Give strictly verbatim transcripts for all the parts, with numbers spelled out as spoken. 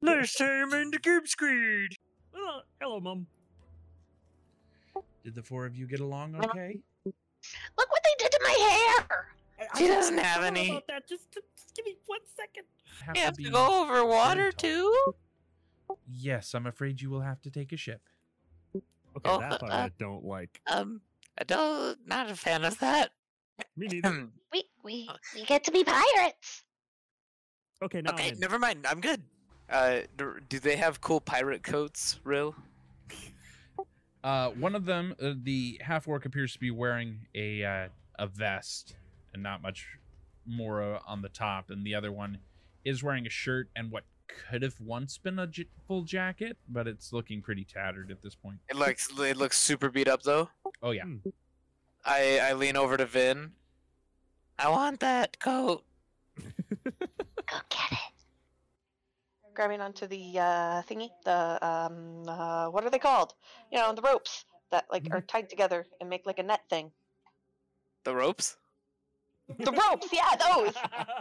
Last time in the Cube Squid. Oh, hello, Mom. Did the four of you get along okay? Look what they did to my hair! I, She I doesn't have don't know any. about that. Just, just give me one second. Have You have be to go over water tall. too? Yes, I'm afraid you will have to take a ship. Okay, Oh, that part uh, I don't like. Um, I don't, not a fan of that. Me neither. Hmm, We we we get to be pirates. Okay, now okay, I'm in. never mind. I'm good. Uh, do, do they have cool pirate coats, Rill? Uh, one of them, uh, the half orc, appears to be wearing a uh, a vest and not much more uh, on the top, and the other one is wearing a shirt and what could have once been a j- full jacket, but it's looking pretty tattered at this point. It looks, it looks super beat up though. Oh yeah, Hmm. I, I lean over to Vin. I want that coat. Go get it. Grabbing onto the uh, thingy, the um, uh, what are they called? You know, the ropes that like are tied together and make like a net thing. The ropes. The ropes, yeah, those.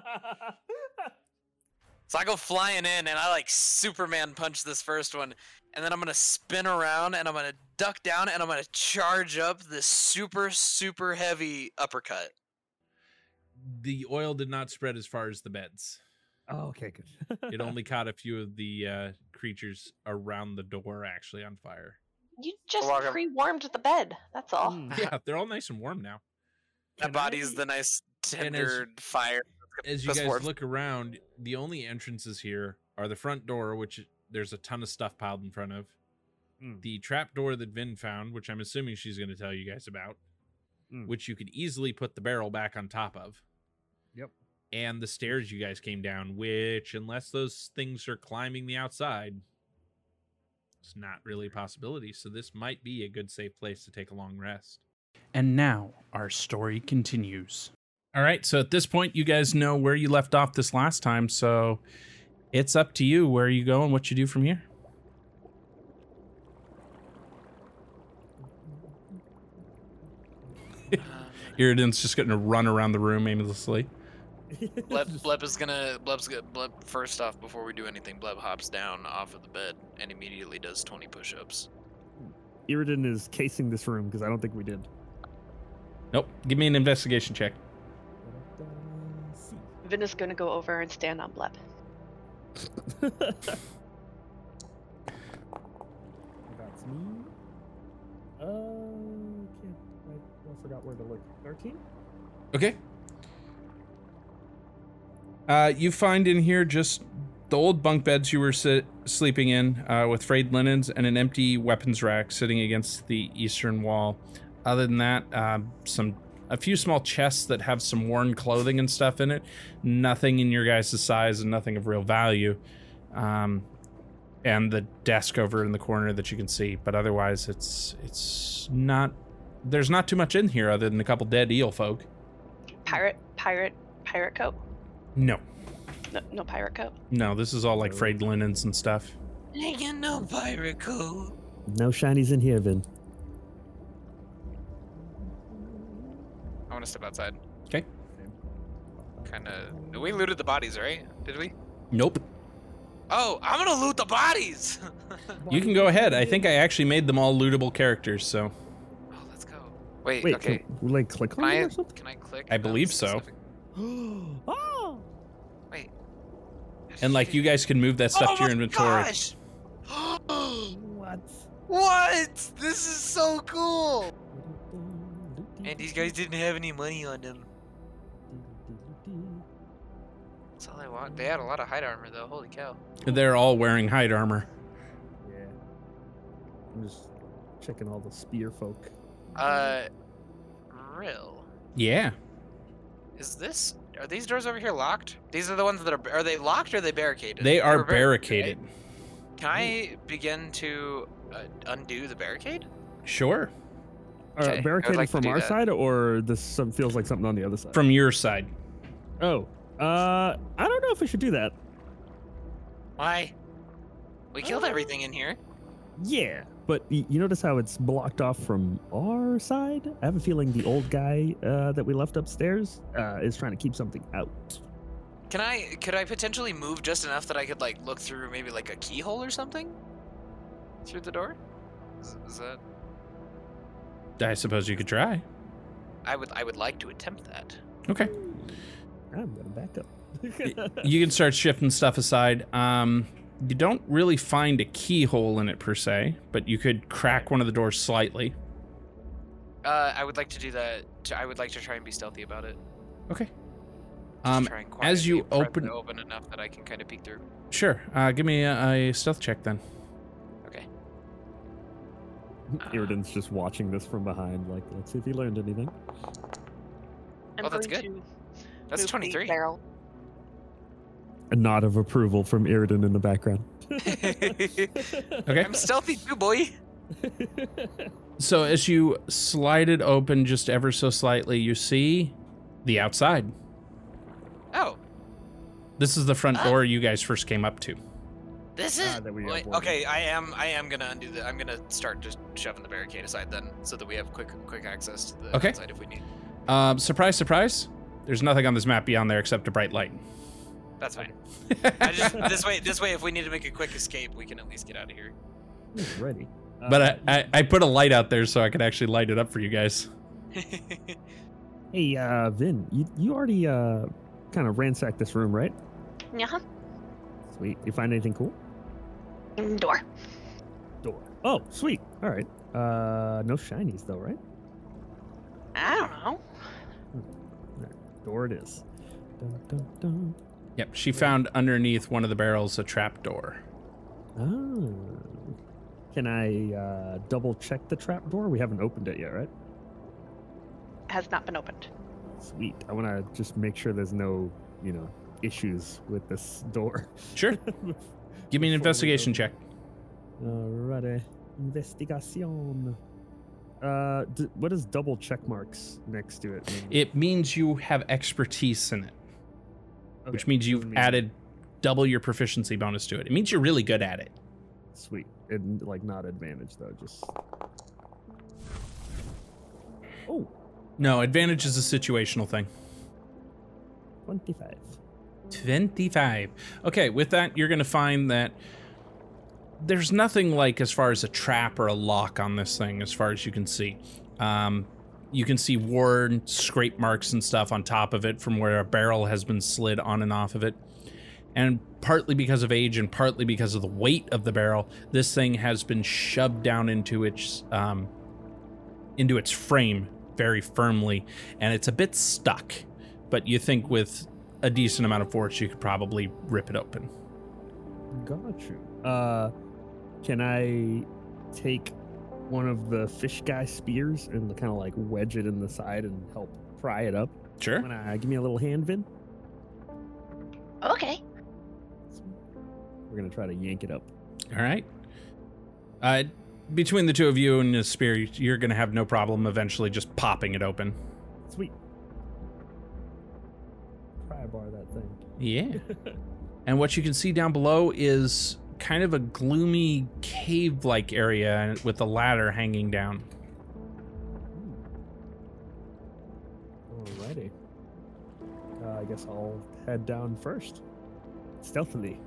So I go flying in and I like Superman punch this first one, and then I'm gonna spin around and I'm gonna duck down and I'm gonna charge up this super super heavy uppercut. the oil did not spread as far as the beds. Oh, okay, good. It only caught a few of the uh, creatures around the door actually on fire. You just Welcome. pre-warmed the bed. That's all. Mm. Yeah, they're all nice and warm now. That Can body's I- the nice And as- tendered fire. As you That's guys warm. look around, the only entrances here are the front door, which there's a ton of stuff piled in front of. Mm. The trap door that Vin found, which I'm assuming she's going to tell you guys about, Mm. which you could easily put the barrel back on top of. Yep. And the stairs you guys came down, which, unless those things are climbing the outside, it's not really a possibility. So this might be a good, safe place to take a long rest. And now our story continues. All right, so at this point, you guys know where you left off this last time, so it's up to you where you go and what you do from here. Um, Iridan's just going to run around the room aimlessly. Bleb, Bleb is gonna Bleb's gonna Bleb first off before we do anything. Bleb hops down off of the bed and immediately does twenty push-ups. Iridan is casing this room because I don't think we did. Nope, give me an investigation check. Vin is gonna go over and stand on Bleb. That's me. Uh, can't. I, I forgot where to look. Thirteen. Okay. Uh, you find in here just the old bunk beds you were sit- sleeping in, uh, with frayed linens and an empty weapons rack sitting against the eastern wall. Other than that, uh, some a few small chests that have some worn clothing and stuff in it. Nothing in your guys' size and nothing of real value. Um, and the desk over in the corner that you can see, but otherwise it's it's not. There's not too much in here other than a couple dead eel folk. Pirate, pirate, pirate coat. No. No, no pirate coat. No, this is all like frayed linens and stuff. Ain't got no pirate coat. No shinies in here, Vin. I want to step outside. Okay. Kind of. We looted the bodies, right? Did we? Nope. Oh, I'm gonna loot the bodies. You can go ahead. I think I actually made them all lootable characters, so Oh, let's go. Wait. Wait, okay. can we like click Can on I? it or something? Can I click? I on believe so. specific- Oh! Wait. and like you guys can move that stuff oh to your my inventory. Gosh! What? What? This is so cool. And these guys didn't have any money on them. That's all I want. They had a lot of hide armor though. Holy cow. They're all wearing hide armor. Yeah. I'm just checking all the spear folk. Uh, Rill. Yeah. Is this? Are these doors over here locked? These are the ones that are. Are they locked or are they barricaded? They are were barricaded. right? Can I begin to uh, undo the barricade? Sure. Are Okay, I would barricaded like to from do our that. side, or this some feels like something on the other side? From your side. Oh, uh, I don't know if we should do that. Why? We killed Uh, everything in here. Yeah, but y- you notice how it's blocked off from our side? I have a feeling the old guy uh, that we left upstairs uh, is trying to keep something out. Can I could I potentially move just enough that I could like look through maybe like a keyhole or something through the door? Is, is that? I suppose you could try. I would I would like to attempt that. Okay. I'm gonna back up. You can start shifting stuff aside. Um, you don't really find a keyhole in it per se, but you could crack one of the doors slightly. Uh, I would like to do that. To, I would like to try and be stealthy about it. Okay. Just Um, try and as you quietly press open- it open enough that I can kind of peek through. Sure. Uh, give me a, a stealth check then. Okay. Iridan's just watching this from behind, like, let's see if he learned anything. I'm Oh, that's going good. to That's move the twenty-three. barrel. A nod of approval from Iridan in the background. Okay. I'm stealthy too, boy. So as you slide it open just ever so slightly, you see the outside. Oh, This is the front Ah. door you guys first came up to. this is. Ah, that we Wait, avoided. okay, I am. I am gonna undo that. I'm gonna start just shoving the barricade aside then, so that we have quick, quick access to the Okay. outside if we need. Um, surprise, surprise. There's nothing on this map beyond there except a bright light. That's fine. I just this way. This way, if we need to make a quick escape, we can at least get out of here. He's ready. But Uh, I, I, I put a light out there so I could actually light it up for you guys. Hey, uh, Vin, you, you already uh, kind of ransacked this room, right? Yeah. Sweet. You find anything cool? Mm, Door. Door. Oh, sweet. All right. Uh, no shinies though, right? I don't know. Alright, door it is. Dun, dun, dun. Yep, she found underneath one of the barrels a trap door. Oh. Can I uh, double check the trap door? We haven't opened it yet, right? Has not been opened. Sweet. I want to just make sure there's no, you know, issues with this door. Sure. Give me an Before we investigation open. check. Alrighty. Investigation. Uh, d- what does double check marks next to it mean? It means you have expertise in it, Okay, which means you've doesn't mean- added double your proficiency bonus to it. It means you're really good at it. Sweet. And like not advantage though, just. Oh, No, advantage is a situational thing. twenty-five. twenty-five. Okay, with that, you're going to find that there's nothing like as far as a trap or a lock on this thing, as far as you can see. Um, you can see worn scrape marks and stuff on top of it from where a barrel has been slid on and off of it. And partly because of age and partly because of the weight of the barrel, this thing has been shoved down into its um, into its frame very firmly, and it's a bit stuck. But you think with a decent amount of force, you could probably rip it open. Got you. Uh, can I take one of the fish guy spears and kind of like wedge it in the side and help pry it up? Sure. Wanna give me a little hand, Vin? Okay. We're gonna try to yank it up. All right. Uh, between the two of you and the spear, you're going to have no problem eventually just popping it open. Sweet. Pry bar that thing. Yeah. And what you can see down below is kind of a gloomy cave-like area with a ladder hanging down. Alrighty. Uh, I guess I'll head down first. Stealthily.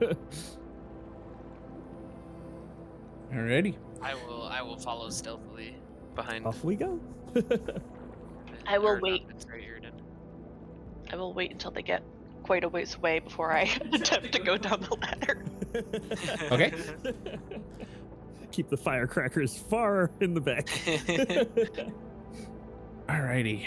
Alrighty. I will. I will follow stealthily behind. Off we go. I will or not, wait. it's right here, then. I will wait until they get quite a ways away before I attempt to go down the ladder. Okay. Keep the firecrackers far in the back. Alrighty.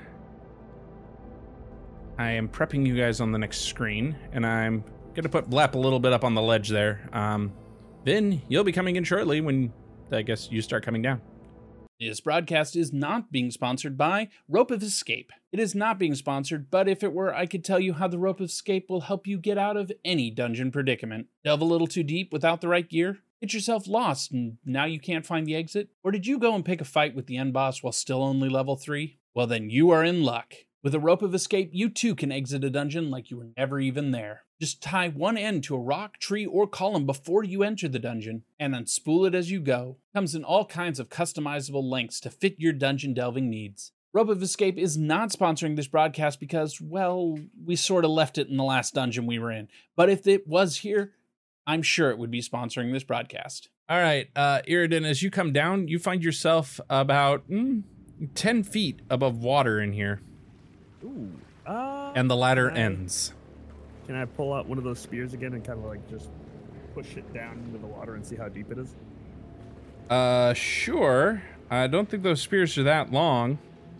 I am prepping you guys on the next screen, and I'm gonna put Blap a little bit up on the ledge there. Um, then you'll be coming in shortly when I guess you start coming down. This broadcast is not being sponsored by Rope of Escape. It is not being sponsored, but if it were, I could tell you how the Rope of Escape will help you get out of any dungeon predicament. Delve a little too deep without the right gear? Get yourself lost and now you can't find the exit? Or did you go and pick a fight with the end boss while still only level three? Well then you are in luck. With a Rope of Escape, you too can exit a dungeon like you were never even there. Just tie one end to a rock, tree, or column before you enter the dungeon, and unspool it as you go. Comes in all kinds of customizable lengths to fit your dungeon delving needs. Rope of Escape is not sponsoring this broadcast because, well, we sort of left it in the last dungeon we were in. But if it was here, I'm sure it would be sponsoring this broadcast. All right, uh, Iridan, as you come down, you find yourself about mm, ten feet above water in here. Ooh. Uh, And the ladder can I- ends. Can I pull out one of those spears again and kind of like just push it down into the water and see how deep it is? Uh, sure. I don't think those spears are that long.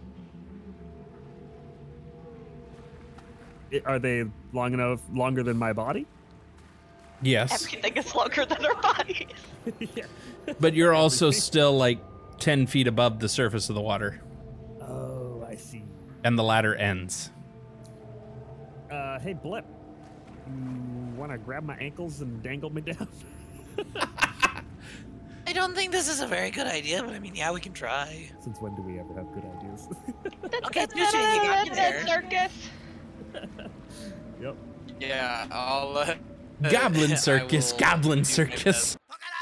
I- Are they long enough, longer than my body? Yes, Everything is longer than our bodies. Yeah. but you're also still like ten feet above the surface of the water, Oh, I see. and the ladder ends. Uh, hey, Blip. You want to grab my ankles and dangle me down? I don't think this is a very good idea, but I mean, yeah, we can try. Since when do we ever have good ideas? Okay, Tuesday, you got me That's there. circus. Yep. Yeah, I'll. Uh, Goblin I circus, will goblin do my circus.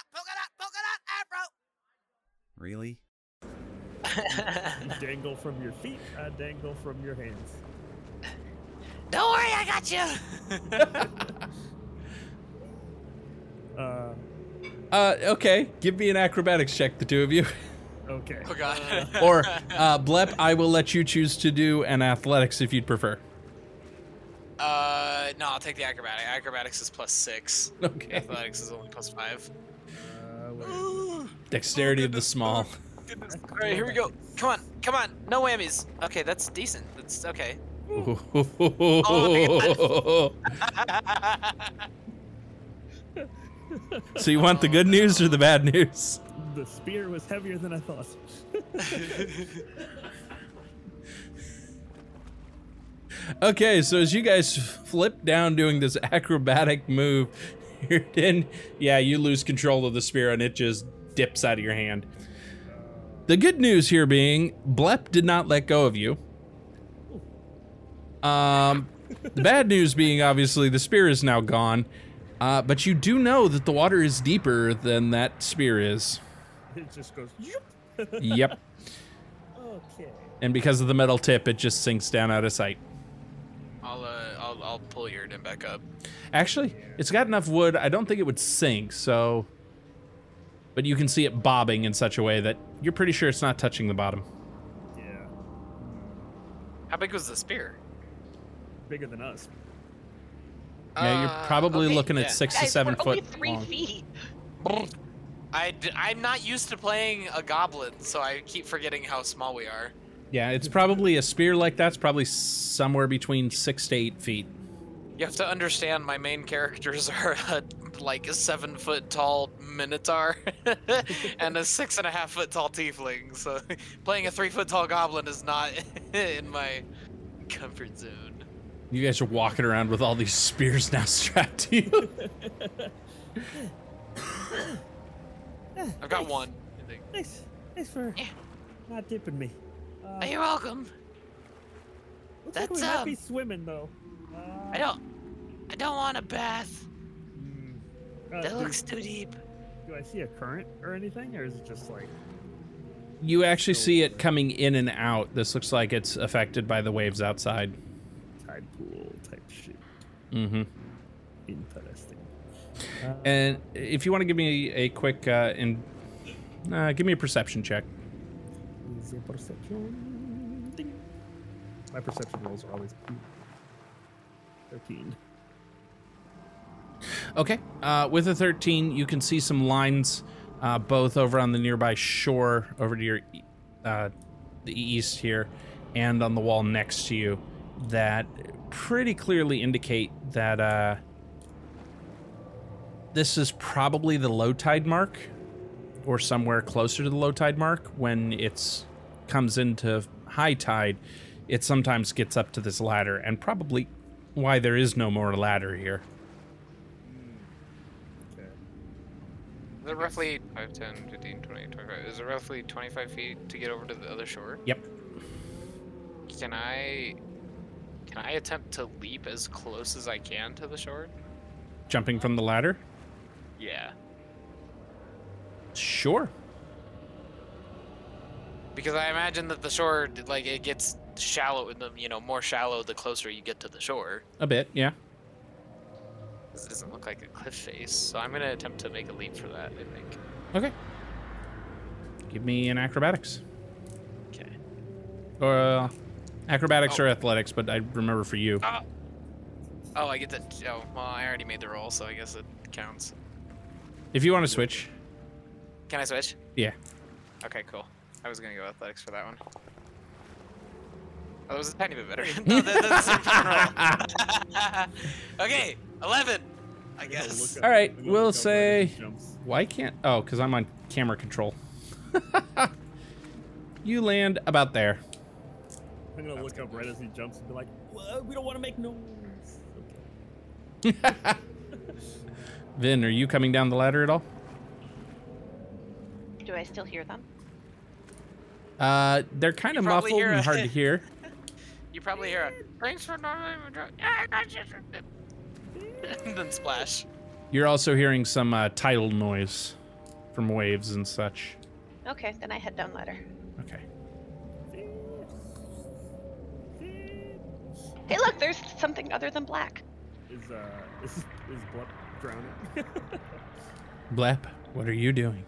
Really? best. You dangle from your feet, I dangle from your hands. Don't worry, I got you. Uh, Uh, okay, give me an acrobatics check, the two of you. okay. Oh god. Or, uh, Blep, I will let you choose to do an athletics if you'd prefer. Uh, no, I'll take the acrobatic. Acrobatics is plus six. Okay. Athletics is only plus five. Uh, wait. Ooh, Dexterity of the small. goodness. All right, here we go. Come on, come on. No whammies. Okay, that's decent. That's okay. So you want the good news or the bad news? The spear was heavier than I thought. Okay, so as you guys flip down doing this acrobatic move, you're in, yeah, you lose control of the spear and it just dips out of your hand. The good news here being, Blep did not let go of you. Um, the bad news being, obviously, the spear is now gone. Uh, but you do know that the water is deeper than that spear is. It just goes. Yep. Okay. And because of the metal tip, it just sinks down out of sight. I'll uh, I'll I'll pull Iridan back up. Actually, it's got enough wood. I don't think it would sink, so... But you can see it bobbing in such a way that you're pretty sure it's not touching the bottom. Yeah. How big was the spear? Bigger than us. Yeah, you're Uh, probably okay, looking at yeah. six to Guys, seven we're only foot three long. feet. I d- I'm not used to playing a goblin, so I keep forgetting how small we are. Yeah, it's probably a spear like that's probably somewhere between six to eight feet. You have to understand my main characters are a, like a seven foot tall minotaur and a six and a half foot tall tiefling. So playing a three foot tall goblin is not in my comfort zone. You guys are walking around with all these spears now strapped to you. I've got one. I think. Thanks. Thanks for Yeah. not dipping me. Uh, Oh, you're welcome. looks like we that's, might be um, swimming though. Uh, I don't. I don't want a bath. mm, uh, That do, looks too deep. do I see a current or anything, or is it just like? You actually see it coming in and out. This looks like it's affected by the waves outside. Tide pool type shit. Mm-hmm. Interesting. Uh, And if you want to give me a quick, uh, in, uh, give me a perception check. is it perception? Ding. My perception rolls are always thirteen. Okay. Uh, with a thirteen, you can see some lines, uh, both over on the nearby shore, over to your, e- uh, the east here, and on the wall next to you, that pretty clearly indicate that uh, this is probably the low tide mark, or somewhere closer to the low tide mark. When it's comes into high tide, it sometimes gets up to this ladder, and probably why there is no more ladder here. Okay. Is it roughly five, ten, fifteen, twenty, twenty-five? Is it roughly twenty-five feet to get over to the other shore? Yep. Can I... Can I attempt to leap as close as I can to the shore? Jumping from the ladder? Yeah. Sure. Because I imagine that the shore, like, it gets shallow, in the, you know, more shallow the closer you get to the shore. A bit, yeah. This doesn't look like a cliff face, so I'm gonna attempt to make a leap for that, I think. Okay. Give me an acrobatics. Okay. Or uh, acrobatics Oh. or athletics, but I remember for you. Oh. Oh, I get to, oh, well, I already made the roll, so I guess it counts. If you want to switch. Can I switch? Yeah. Okay, cool. I was gonna go athletics for that one. Oh, that was a tiny bit better. No, that, that's a fun roll. Okay, eleven, I guess. All right, I'm gonna we'll look up where he say- jumps. Why can't... Oh, because I'm on camera control. You land about there. I'm gonna look up right as he jumps and be like, "Whoa, we don't want to make noise." Vin, are you coming down the ladder at all? Do I still hear them? Uh, they're kind You of probably muffled hear and a- hard to hear. You probably hear a thanks for not and then splash. You're also hearing some uh, tidal noise from waves and such. Okay, then I head down ladder. Okay. Hey, look, there's something other than black. Is uh, is is Blup drowning? Blep, what are you doing?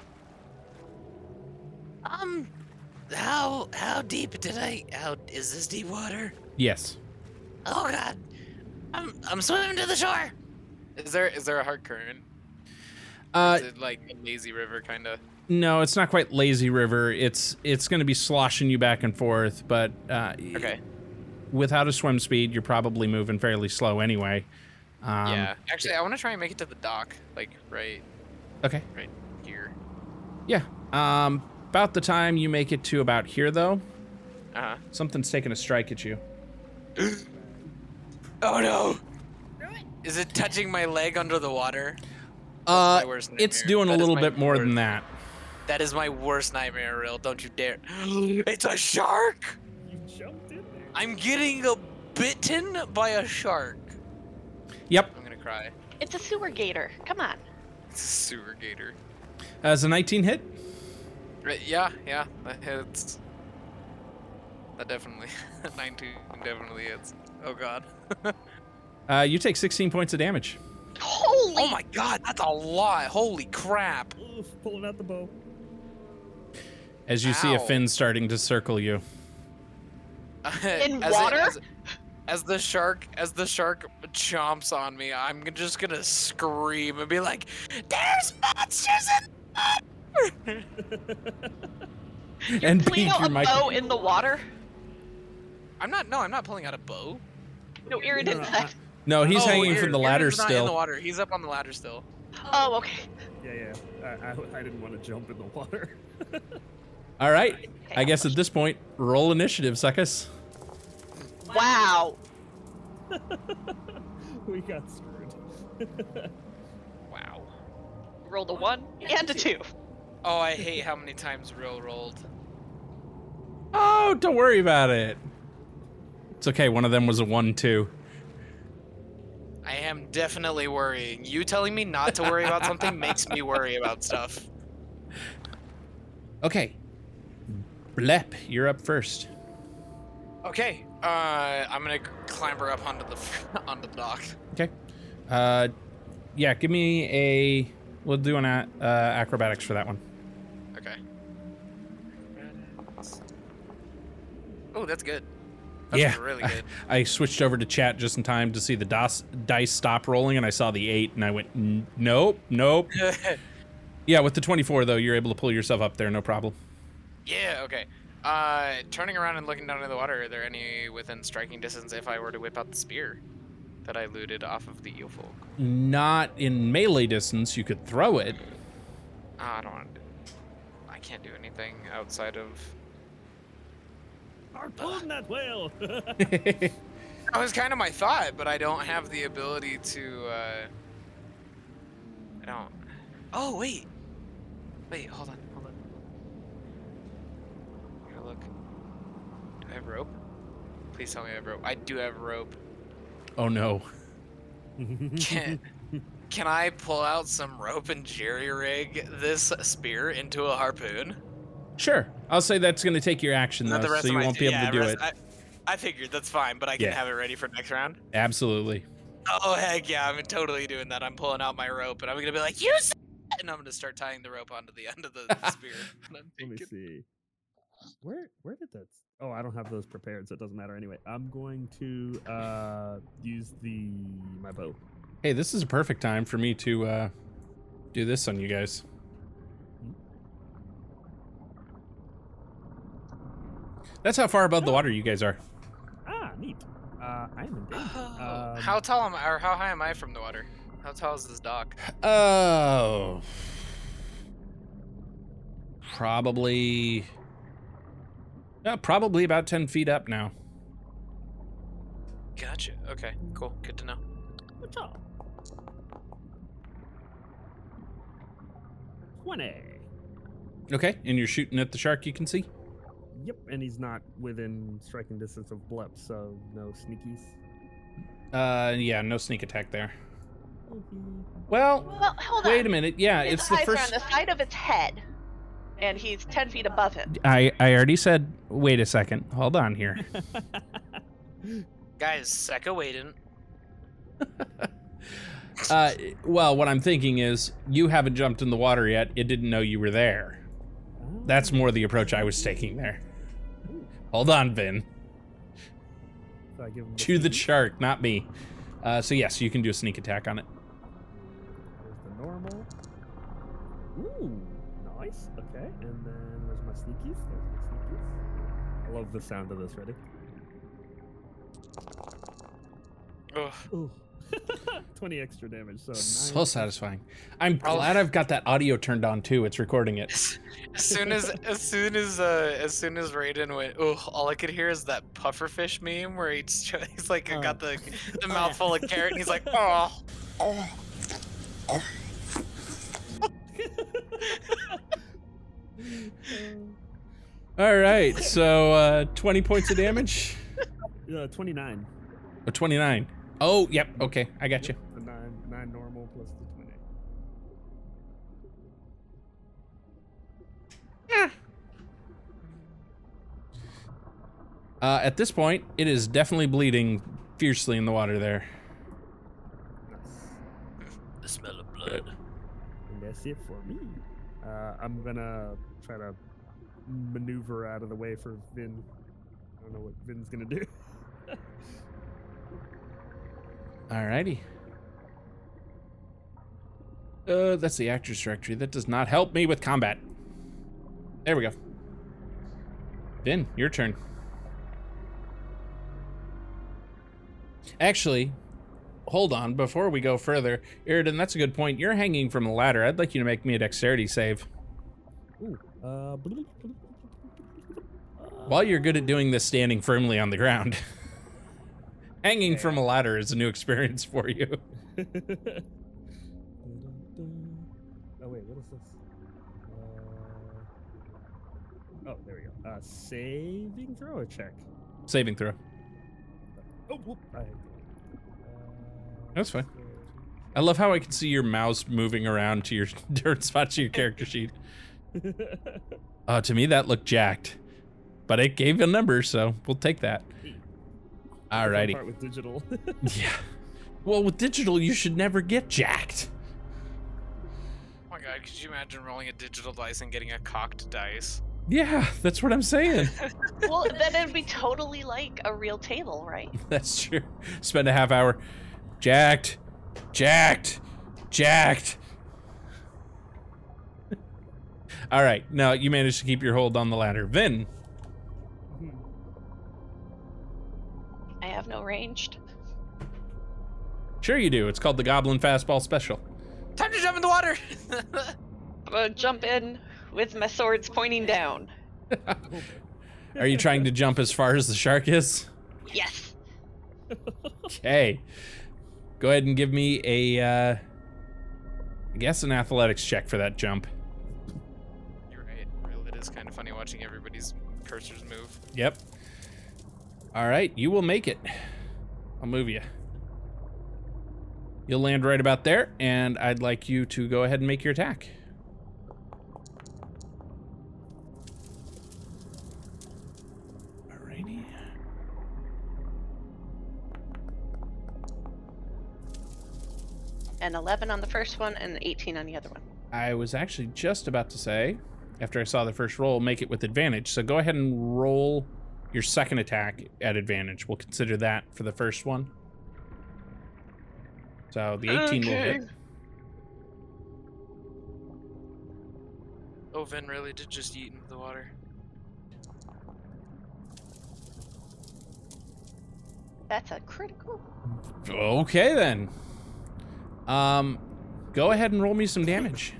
Um, how how deep did I? How is this deep water? Yes. Oh God, I'm I'm swimming to the shore. Is there is there a hard current? Uh, Is it like a lazy river kind of? no, it's not quite lazy river. It's it's going to be sloshing you back and forth, but uh, Okay. without a swim speed, you're probably moving fairly slow anyway. Um, Yeah. Actually, I want to try and make it to the dock, like right Okay. right here. Yeah. Um, about the time you make it to about here, though, Uh huh. something's taking a strike at you. Oh no! Is it touching my leg under the water? Uh, my worst it's nightmare. doing That a is little my bit more than worst- that. That is my worst nightmare, Real. Don't you dare. It's a shark! You jumped in there. I'm getting a bitten by a shark. Yep. I'm gonna cry. It's a sewer gator. Come on. It's a sewer gator. As a nineteen hit. Right, yeah, yeah, that hits. That definitely, nineteen definitely hits. Oh God. Uh, you take sixteen points of damage. Holy! Oh my God, that's a lot. Holy crap. Oof, pulling out the bow. As you see a Ow. fin starting to circle you. In As it- water? as, as the shark, as the shark chomps on me, I'm g- just gonna scream and be like, "There's monsters in and Pulling peek out your a bow microphone. in the water? I'm not. No, I'm not pulling out a bow. No, Aaron No, did no, that. No, he's Oh, hanging Aaron- from the ladder Aaron's not in the still. water. He's up on the ladder still. Oh, okay. Yeah, yeah. I, I, I didn't want to jump in the water. All right. Okay, I guess at this point, roll initiative, suckers. Wow. We got screwed. Wow. Rolled a one and a two. Oh, I hate how many times Real rolled. Oh, don't worry about it. It's okay. One of them was a one, too. I am definitely worrying. You telling me not to worry about something makes me worry about stuff. Okay. Blep, you're up first. Okay. Uh, I'm gonna clamber up onto the onto the dock. Okay. Uh, yeah, give me a... We'll do an a- uh, acrobatics for that one. Okay. Oh, that's good. That's Yeah. really good. I switched over to chat just in time to see the dos- dice stop rolling, and I saw the eight, and I went, "N- nope, nope. Yeah, with the twenty-four, though, you're able to pull yourself up there, no problem. Yeah. Okay. Uh, turning around and looking down into the water, are there any within striking distance if I were to whip out the spear that I looted off of the eel folk? Not in melee distance, you could throw it. Ah, I don't want to. I can't do anything outside of. Harpoon that whale. That was kind of my thought, but I don't have the ability to. Uh... I don't. Oh wait. Wait, hold on, hold on. Here, look. Do I have rope? Please tell me I have rope. I do have rope. Oh, no. Can Can I pull out some rope and jerry rig this spear into a harpoon? Sure. I'll say that's going to take your action, Not though, the rest so of you my won't be able yeah, to do rest- it. I, I figured that's fine, but I can Yeah. have it ready for next round. Absolutely. Oh heck yeah, I'm totally doing that. I'm pulling out my rope and I'm gonna be like, use it! And I'm gonna start tying the rope onto the end of the spear. And I'm Let me thinking- see. Where where did that? s- Oh, I don't have those prepared, so it doesn't matter anyway. I'm going to uh use the my bow. Hey, this is a perfect time for me to uh, do this on you guys. That's how far above the water you guys are. Ah, neat. Uh, I am in danger. Oh, Um, how tall am I, or how high am I from the water? How tall is this dock? Oh. Probably. Uh, probably about ten feet up now. Gotcha. Okay, cool. Good to know. What's up? twenty. Okay, and you're shooting at the shark you can see? Yep, and he's not within striking distance of Blep, so no sneakies. Uh, yeah, no sneak attack there. Well, Well, hold on. wait a minute. Yeah, His it's the eyes first. are on the side of its head, and he's ten feet above him. I, I already said, wait a second. Hold on here. Guys, Sekka waiting. Uh, well, what I'm thinking is, you haven't jumped in the water yet. It didn't know you were there. That's more the approach I was taking there. Hold on, Vin. So I give him To the sneak. shark, not me. Uh, so yes, you can do a sneak attack on it. There's the normal. Ooh, nice. Okay, and then where's my sneakies? There's my sneakies. I love the sound of this. Ready? Ugh. Ooh. twenty extra damage. So So nine. satisfying. I'm I'll- glad I've got that audio turned on too. It's recording it. As soon as, as soon as, uh, as soon as Raiden went, oh, all I could hear is that pufferfish meme where he's, tr- he's like Oh. got the, the mouth full of carrot, and he's like, oh. All right, so uh, twenty points of damage. Uh, twenty-nine. Oh, twenty-nine. Oh, yep. Okay, I got you. The nine, nine normal plus the twenty. Uh, at this point, it is definitely bleeding fiercely in the water there. Nice. The smell of blood. And that's it for me. Uh, I'm gonna try to maneuver out of the way for Vin. I don't know what Vin's gonna do. Alrighty. Uh, that's the actor's directory. That does not help me with combat. There we go. Vin, your turn. Actually, hold on. Before we go further, Iridan, that's a good point. You're hanging from a ladder. I'd like you to make me a dexterity save. Ooh. Uh, While you're good at doing this standing firmly on the ground, hanging from a ladder is a new experience for you. oh wait, what is this? Uh, oh, there we go. Uh, saving throw or check? Saving throw. Oh, whoop. I, uh, That's fine. I love how I can see your mouse moving around to your different spots to your character sheet. Uh, to me, that looked jacked. But it gave a number, so we'll take that. Alrighty. Part with digital. Yeah. Well, with digital, you should never get jacked. Oh my god, could you imagine rolling a digital dice and getting a cocked dice? Yeah, that's what I'm saying. Well, then it'd be totally like a real table, right? That's true. Spend a half hour. Jacked. Jacked. Jacked. All right. Now you managed to keep your hold on the ladder. Vin. I have no ranged. Sure you do. It's called the Goblin Fastball Special. Time to jump in the water! I'm gonna jump in with my swords pointing down. Are you trying to jump as far as the shark is? Yes. Okay. Go ahead and give me a, uh, I guess an athletics check for that jump. You're right. Well, it is kind of funny watching everybody's cursors move. Yep. All right, you will make it. I'll move you. You'll land right about there, and I'd like you to go ahead and make your attack. An eleven on the first one and an eighteen on the other one. I was actually just about to say, after I saw the first roll, make it with advantage. So go ahead and roll your second attack at advantage. We'll consider that for the first one. So the eighteen will Okay. hit. Oh, Vin really did just eat into the water. That's a critical. Okay then. Um, go ahead and roll me some damage.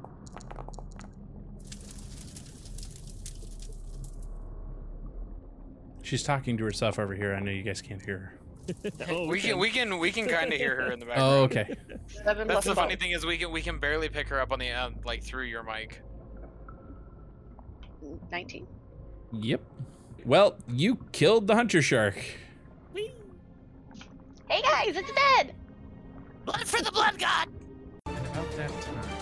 She's talking to herself over here. I know you guys can't hear her. Oh, We can we can we can kind of hear her in the background. Oh, okay. Seven That's plus the funny five. thing is we can we can barely pick her up on the um, like through your mic. nineteen. Yep. Well, you killed the hunter shark. Hey guys, it's dead! Blood for the blood god. About that time.